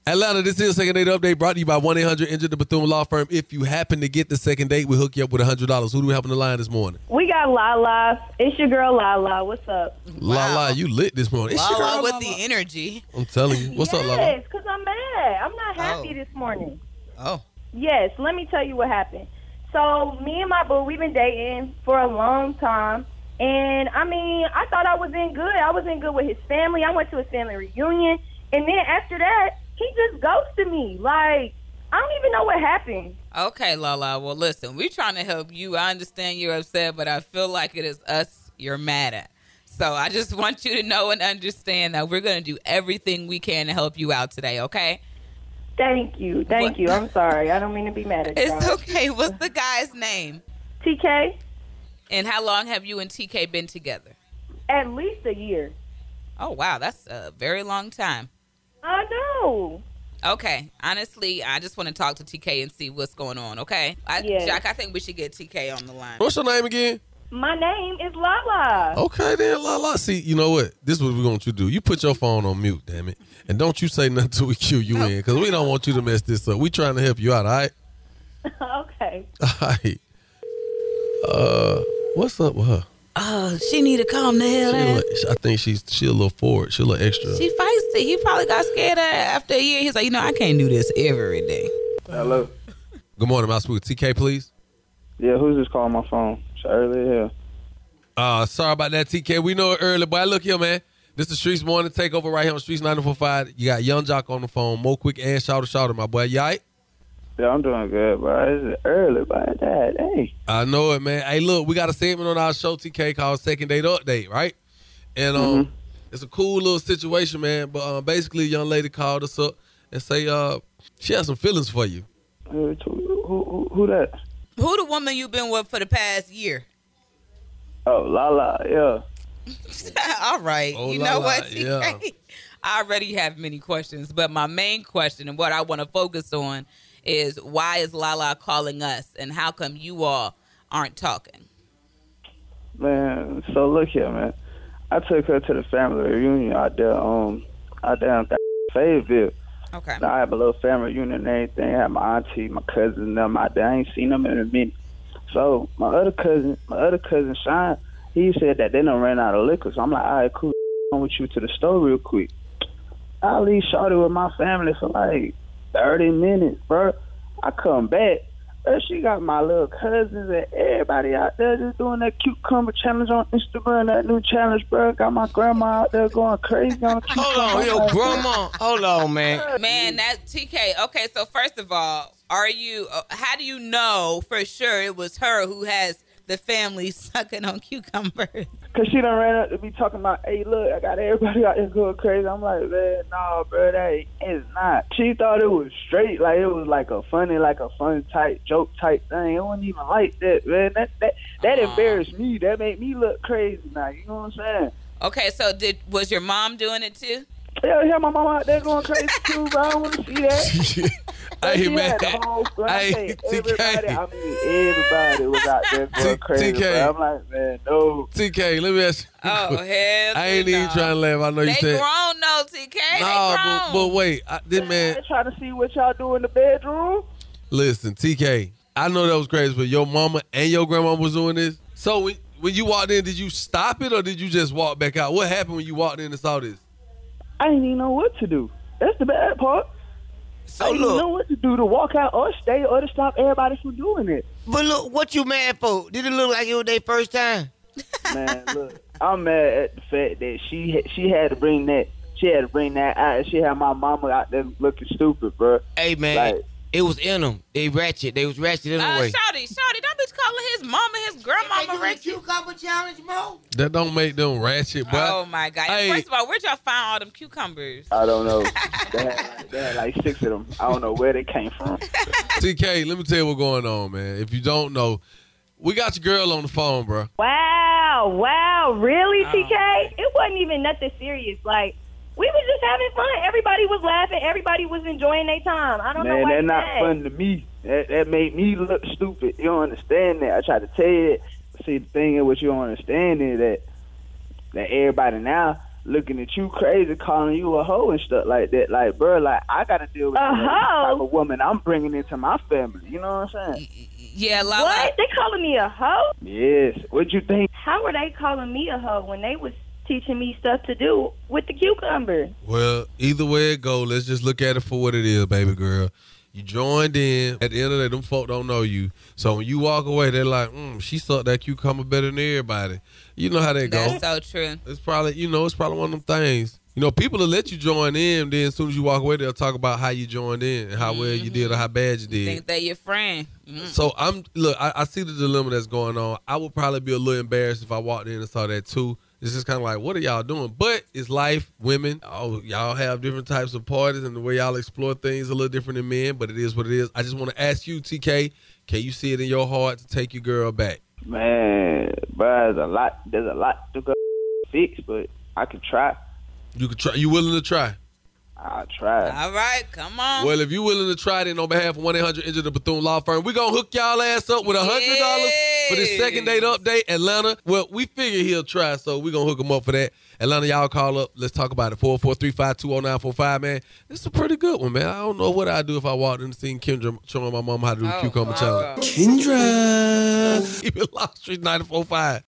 Atlanta, this is Second Date Update brought to you by 1-800-INJURED, the Bethune Law Firm. If you happen to get the second date, we'll hook you up with $100. Who do we have on the line this morning? We got Lala. It's your girl, Lala. What's up? Lala, you lit this morning. It's your Lala girl, with Lala. the energy. I'm telling you. What's up, Lala? Yes, because I'm mad. I'm not happy this morning. Oh. Yes, let me tell you what happened. So, me and my boo, we've been dating for a long time. And, I mean, I thought I was in good. I was in good with his family. I went to his family reunion. And then after that, he just ghosted me. Like, I don't even know what happened. Okay, Lala. Well, listen, we're trying to help you. I understand you're upset, but I feel like it is us you're mad at. So I just want you to know and understand that we're going to do everything we can to help you out today, okay? Thank you. Thank you. I'm sorry. I don't mean to be mad at you. It's okay. What's the guy's name? TK? And how long have you and TK been together? At least a year. Oh, wow. That's a very long time. I know. Okay. Honestly, I just want to talk to TK and see what's going on, okay? Yes. Jack, I think we should get TK on the line. What's your name again? My name is Lala. Okay, then, Lala. See, you know what? This is what we're going to do. You put your phone on mute, damn it. And don't you say nothing till we cue you in, because we don't want you to mess this up. We trying to help you out, all right? Okay. All right. What's up with her? Oh, she need to calm the hell down. I think she a little forward. She a little extra. She feisty. He probably got scared of her after a year. He's like, I can't do this every day. Hello. Good morning. May I speak with TK, please? Yeah, who's just calling my phone? It's early here. Sorry about that, TK. We know it early, but look here, man. This is the Streets Morning Takeover right here on Streets 94.5. You got Young Jock on the phone. Mo Quick and Shouter, my boy. You all right? Yeah, I'm doing good, bro. It's early, bro. Hey. I know it, man. Hey, look, we got a segment on our show, TK, called Second Date Update, right? And it's a cool little situation, man. But basically, a young lady called us up and say she has some feelings for you. Who that? Who the woman you been with for the past year? Oh, Lala, yeah. All right. Oh, you know Lala, what, TK? yeah. I already have many questions, but my main question and what I want to focus on is why is Lala calling us and how come you all aren't talking? Man, so look here, man. I took her to the family reunion out there in Fayetteville. Okay. Now, I have a little family reunion and everything. I have my auntie, my cousin, and them out there. I ain't seen them in a minute. So my other cousin, Sean, he said that they done ran out of liquor. So I'm like, all right, cool. I'm with you to the store real quick. I leave Shorty with my family for like 30 minutes, bro. I come back. She got my little cousins and everybody out there just doing that cucumber challenge on Instagram, that new challenge, bro. Got my grandma out there going crazy on the cucumber. Hold on, yo, grandma. Hold on, man. Man, that TK. Okay, so first of all, how do you know for sure it was her who has the family sucking on cucumbers? Cause she done ran up to me talking about, hey, look, I got everybody out there going crazy. I'm like, man, no, bro, that is not. She thought it was straight, like it was like a fun type joke type thing. It wasn't even like that, man. That embarrassed me. That made me look crazy now. You know what I'm saying? Okay, so was your mom doing it too? Yeah, my mama out there going crazy too, bro. I don't want to see that. Hey, man. Hey, everybody was out there going crazy, TK. bro. I'm like, man, no. TK, let me ask you. Oh, hell I ain't even trying to laugh. I know you They said. grown, no, TK. They No, grown. but wait. This man. I trying to see what y'all do in the bedroom. Listen, TK, I know that was crazy, but your mama and your grandma was doing this. So when you walked in, did you stop it or did you just walk back out? What happened when you walked in and saw this? I didn't even know what to do. That's the bad part. So I didn't even know look, what to do, to walk out or stay or to stop everybody from doing it. but look, what you mad for? Did it look like it was their first time? Man, look, I'm mad at the fact that she had to bring that. She had to bring that out. She had my mama out there looking stupid, bro. Hey, man, Like, it was in them. They was ratchet anyway. Shawty, don't be calling his mama, his grandmama ratchet. cucumber challenge, Mo? That don't make them ratchet, bro. Oh my God! Hey. First of all, where'd y'all find all them cucumbers? I don't know. They had like 6 of them. I don't know where they came from. TK, let me tell you what's going on, man. If you don't know, we got your girl on the phone, bro. Wow. Really, TK? It wasn't even nothing serious. Like, we was just having fun. Everybody was laughing. Everybody was enjoying their time. I don't know Man, why that's you not mad. fun to me. That made me look stupid. You don't understand that. I tried to tell you that. See, the thing is, what you don't understand is that everybody now looking at you crazy, calling you a hoe and stuff like that. Like, bro, like, I got to deal with A the hoe? type of woman I'm bringing into my family. You know what I'm saying? Yeah, Lala. What? They calling me a hoe? Yes. What you think? How were they calling me a hoe when they was teaching me stuff to do with the cucumber? Well, either way it go, let's just look at it for what it is, baby girl. You joined in. At the end of the day, them folk don't know you. So when you walk away, they're like, she sucked that cucumber better than everybody. You know how that go. That's so true. It's probably, it's probably one of them things. People will let you join in, then as soon as you walk away, they'll talk about how you joined in and how well you did or how bad you did. Think they your friend. So I see the dilemma that's going on. I would probably be a little embarrassed if I walked in and saw that too. It's just kind of like, what are y'all doing? But it's life, women. Oh, y'all have different types of parties and the way y'all explore things a little different than men, but it is what it is. I just want to ask you, TK, can you see it in your heart to take your girl back? Man, bro, there's a lot to go fix, but I can try. You can try. You willing to try? I'll try. All right, come on. Well, if you're willing to try, then on behalf of 1-800 Injured the Bethune Law Firm, we're going to hook y'all ass up with $100 for this second date update, Atlanta. Well, we figure he'll try, so we're going to hook him up for that. Atlanta, y'all call up. Let's talk about it. 443-520-0945, man. This is a pretty good one, man. I don't know what I'd do if I walked in and seen Kendra showing my mom how to do the cucumber challenge. Kendra. Keep it Lock Street 94.5.